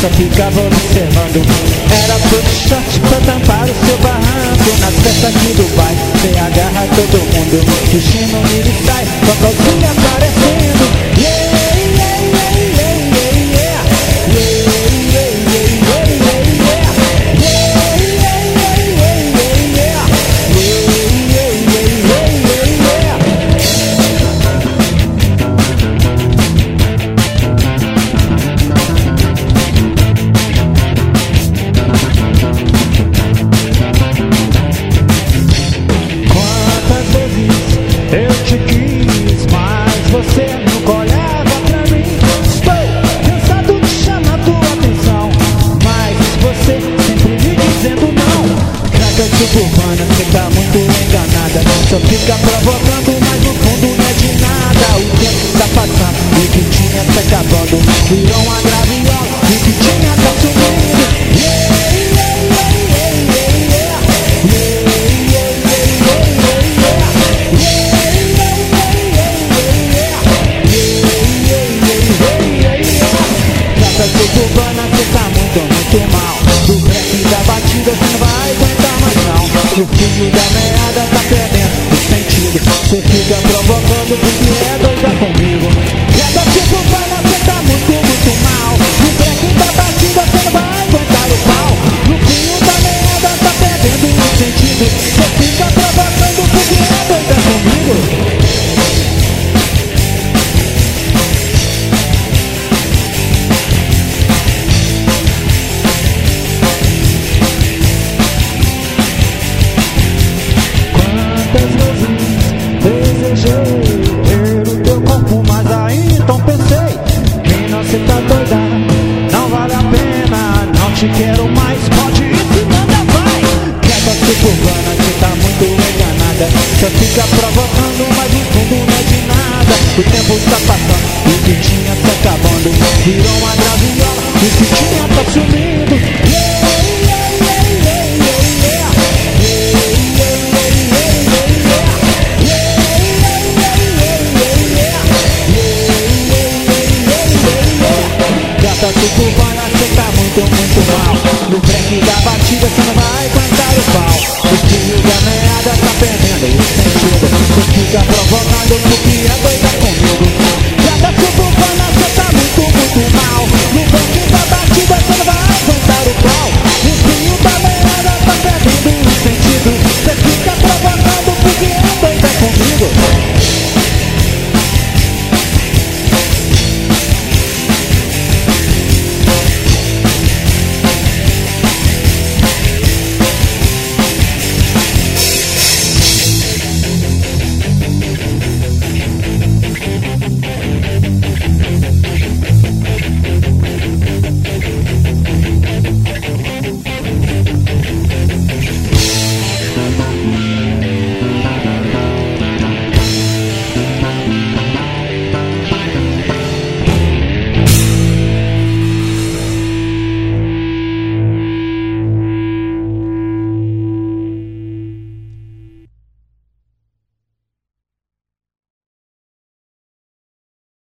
só ficava observando. Era todo short pra tampar o seu barranco. Nas festas aqui do bairro, você agarra todo mundo. O chino ele sai, com a calcinha aparecendo. Yeah, yeah, yeah, yeah, yeah, yeah. Yeah, yeah, yeah, yeah, yeah, yeah. Yeah, yeah, yeah, yeah, yeah, yeah. Yeah, yeah, yeah, quantas vezes eu te quis, mas você nunca olhava pra mim. Estou cansado de chamar tua atenção, mas você sempre me dizendo não. Traga suburbana, você tá muito enganada. Só fica provocando, mas no fundo não é de nada. O tempo tá passando e o que tinha tá acabando. Virou uma graviola e o que tinha tá sumindo. Yeah, yeah, yeah, yeah, yeah, yeah. Yeah, yeah, yeah, yeah, yeah, yeah. Yeah, yeah, yeah, yeah, yeah, yeah. Trata suburbana, cê tá muito mal. Do break da batida cê não vai aguentar mais não. O filho da meada tá perdendo o sentido. Cê fica provocando porque é doida comigo. Trata suburbana, cê tá muito mal. Do break da batida cê não vai aguentar o pau. O filho da meada tá perdendo o sentido. Cê fica provocando porque é doida comigo. Desejei ter o teu corpo, mas aí então pensei: menina, cê tá doida, não vale a pena, não te quero mais, pode ir se manda, vai. Queda suburbana, cê tá muito enganada. Só fica provocando, mas no fundo não é de nada. O tempo está passando e o que tinha tá acabando. Virou uma graviola e o que tinha tá sumindo. Yeah, yeah, yeah, yeah, yeah, yeah. Yeah, yeah, yeah, yeah, yeah, yeah. Gata suburbana, cê tá muito mal. No break da batida cê não vai aguentar o pau. O filho da meada tá perdendo o sentido. Cê fica provocando